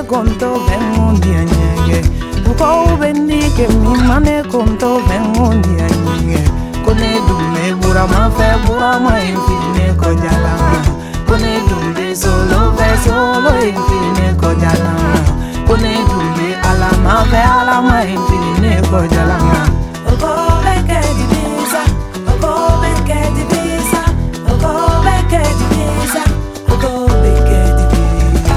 conto vengo un día llegue. Uko bendi que mi mane conto vengo un día llegue. Kone dumbe burama fe burama infine ko jalanga. Kone dumbe solo infine ko jalanga. Kone dumbe alama fe alama infine ko jalanga. Uko beke di visa, uko beke di visa, uko beke di visa, uko beke di visa.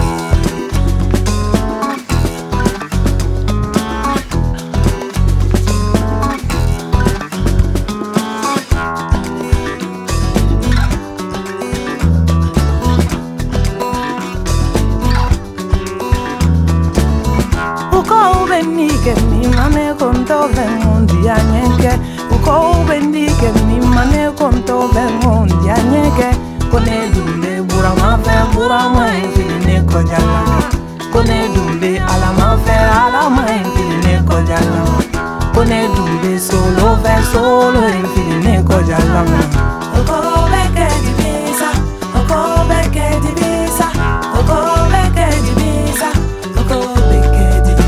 Uko bendi que mi mane conto vengo un día ñeque. Uko bendi que mi mane conto vengo un día ñeque. Kone dumbe burama fe burama infine ko jalanga. Kone dumbe alama fe alama infine ko jalanga. Kone dumbe solo infine ko jalanga. Uko beke di visa, uko beke di visa, uko beke di visa, uko beke di visa.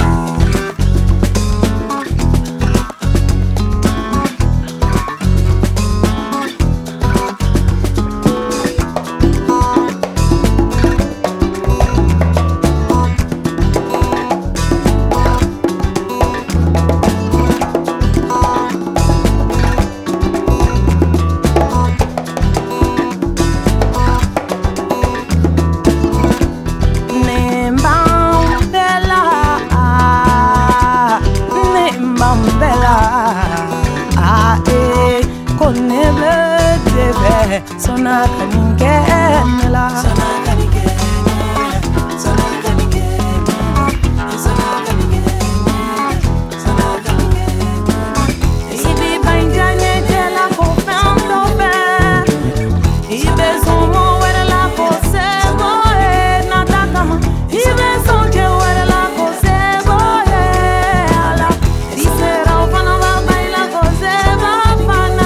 Sona kaningenela, sona kaningenela, sona kaningenela, sona kaningenela, sona kaningenela. Ibi banjanye jela ko fendo be, ibe somo wera la ko sebo na takama, ibe sonje wera la ko sebo ala, disera ufana ba baila ko sebo fana.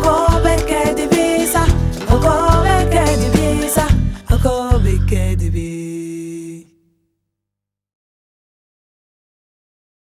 Beke di visa.